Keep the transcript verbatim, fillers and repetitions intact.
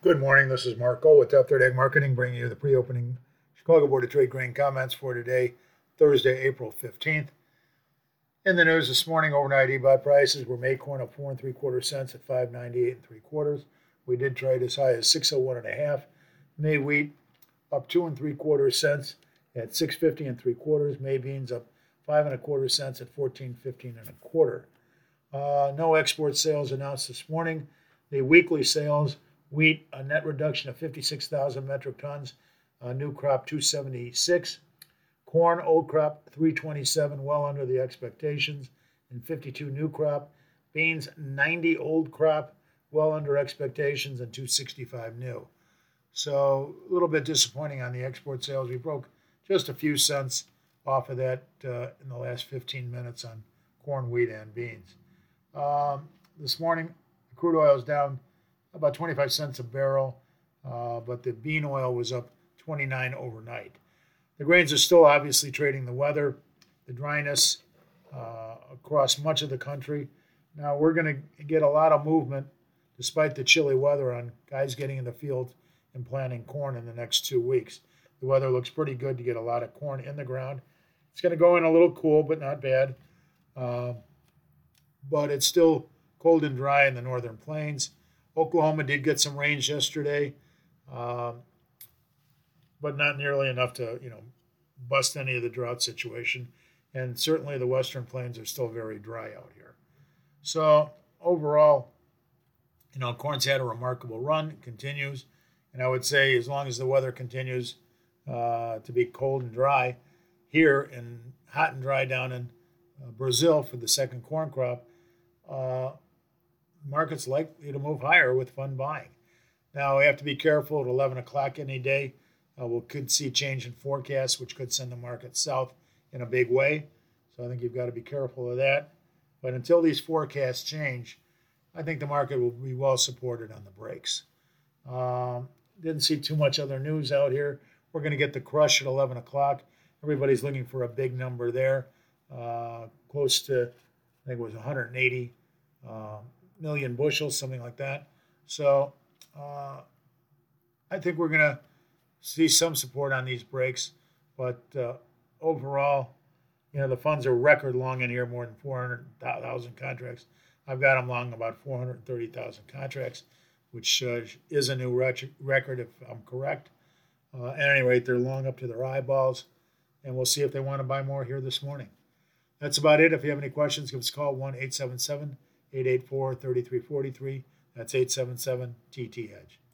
Good morning. This is Marco with Top Third Ag Marketing, bringing you the pre-opening Chicago Board of Trade grain comments for today, Thursday, April fifteenth. In the news this morning, overnight e-buy prices were May corn up four and three quarter cents at five ninety-eight and three quarters. We did trade as high as six oh one and a half. May wheat up two and three quarter cents at six fifty and three quarters. May beans up five and a quarter cents at fourteen fifteen and a quarter. Uh, no export sales announced this morning. The weekly sales. Wheat, a net reduction of fifty-six thousand metric tons, uh, new crop two seventy-six. Corn, old crop three twenty-seven, well under the expectations, and fifty-two new crop. Beans, ninety old crop, well under expectations, and two sixty-five new. So a little bit disappointing on the export sales. We broke just a few cents off of that uh, in the last fifteen minutes on corn, wheat, and beans. Um, this morning, crude oil is down about twenty-five cents a barrel, uh, but the bean oil was up twenty-nine overnight. The grains are still obviously trading the weather, the dryness uh, across much of the country. Now we're going to get a lot of movement, despite the chilly weather, on guys getting in the field and planting corn in the next two weeks. The weather looks pretty good to get a lot of corn in the ground. It's going to go in a little cool, but not bad. Uh, but it's still cold and dry in the northern plains. Oklahoma did get some rains yesterday, um, but not nearly enough to, you know, bust any of the drought situation. And certainly the western plains are still very dry out here. So overall, you know, corn's had a remarkable run, it continues. And I would say as long as the weather continues uh, to be cold and dry here and hot and dry down in uh, Brazil for the second corn crop, uh, market's likely to move higher with fund buying. Now, we have to be careful at eleven o'clock any day. Uh, we could see change in forecasts, which could send the market south in a big way. So I think you've got to be careful of that. But until these forecasts change, I think the market will be well supported on the breaks. Um, didn't see too much other news out here. We're going to get the crush at eleven o'clock. Everybody's looking for a big number there, uh, close to, I think it was one hundred eighty uh, million bushels, something like that. So uh, I think we're going to see some support on these breaks. But uh, overall, you know, the funds are record long in here, more than four hundred thousand contracts. I've got them long about four hundred thirty thousand contracts, which uh, is a new rec- record if I'm correct. Uh, at any rate, they're long up to their eyeballs, and we'll see if they want to buy more here this morning. That's about it. If you have any questions, give us a call, one eight seven seven, eight eight four, three three four three. That's eight seven seven T T Hedge.